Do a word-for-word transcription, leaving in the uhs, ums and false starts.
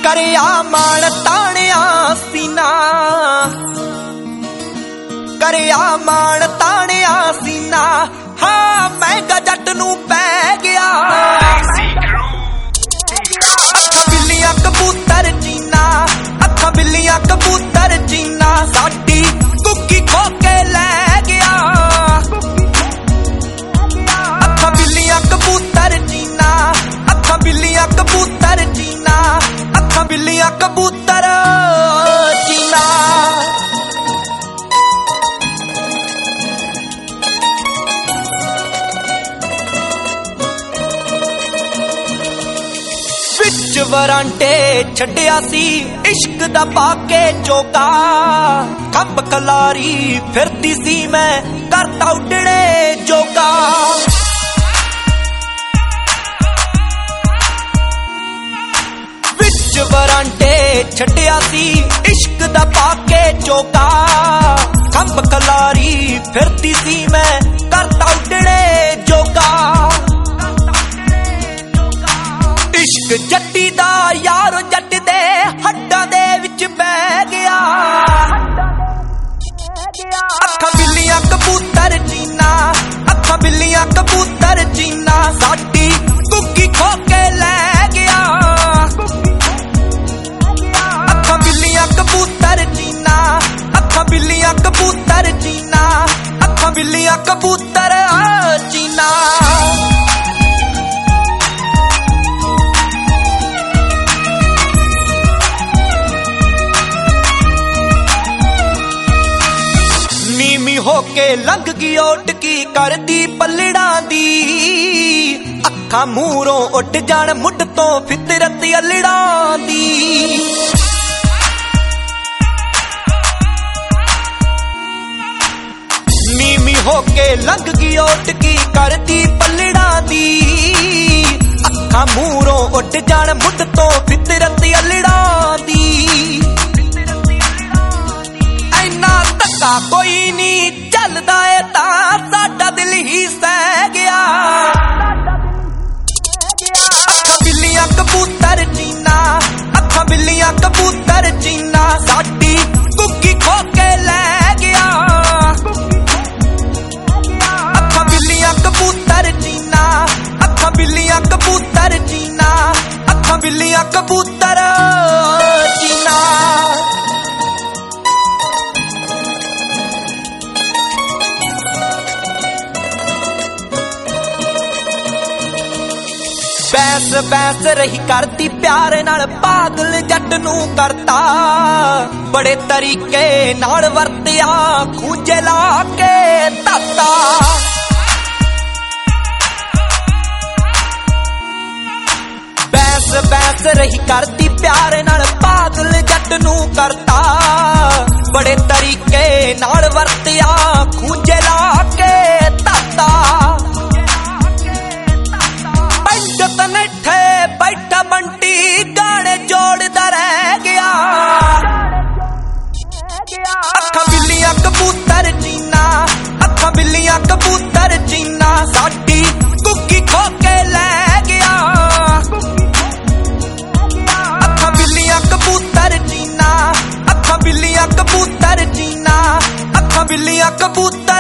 करिया मान ताणिया सीना, करिया मान ताणिया सीना। हाँ महंगा जट नू पै गया, अखा बिल्लियां कबूतर जीना, अखा बिल्लियां कबूतर जीना। साडी कुकी खो के लै गया, अखा बिल्लियां कबूतर जीना, अखा बिल्लियां कबूतर जीना, अखा बिल्लियां कबूतर जीना। विच वरांडे छड्डिया सी इश्क दा पाके चोका, खंब खलारी फिरदी सी मैं करता उडणे जोगा। विच वरांडे छड्डिया सी इश्क दा पाके चोका, खंब खलारी फिरदी सी मैं करता उडणे जोगा। इश्क जट्टी दा यारो जट दे हड्डां दे विच पै गया, अखा बिल्लियां कबूतर जीना, अखा बिल्लियां कबूतर जीना। साडी कुकी खो के लै गया, अखा बिल्लियां कबूतर जीना, अखा बिल्लियां कबूतर जीना, अखा बिल्लियां कबूतर जीना। होके लंघ गई ओटकी करदी पलड़ा दी, अखा मूरों उठ जान मुड तो फितरत अलड़ा दी। नीमी होके लंघ गई ओटकी करदी पलड़ा दी, अखा मूरों उठ जान मुड तो फितरत अलड़ा दी। कोई नी चलदा है तां साडा दिल ही सह गया, अखा बिल्लियां कबूतर जीना, अखा बिल्लियां कबूतर जीना। साडी कुकी खो के लै गया, अखा बिल्लियां कबूतर जीना, अखा बिल्लियां कबूतर जीना, अखा बिल्लियां कबूतर जीना। बैस बैस रही करती प्यार नाल पागल जट नू करता, बड़े तरीके नाल वरतिया खूंजे ला के ताता। बैस बैस रही करती प्यार नाल पागल जट नू करता, बड़े तरीके नाल वरतिया खूंजे ला के ताता। नठे बैठा बंटी गाने जोड़दा रह गया, अखा बिल्लियां कबूतर जीना, अखा बिल्लियां कबूतर जीना। साडी कुकी खो के लै गया, अखा बिल्लियां कबूतर जीना, अखा बिल्लियां कबूतर जीना, अखा बिल्लियां कबूतर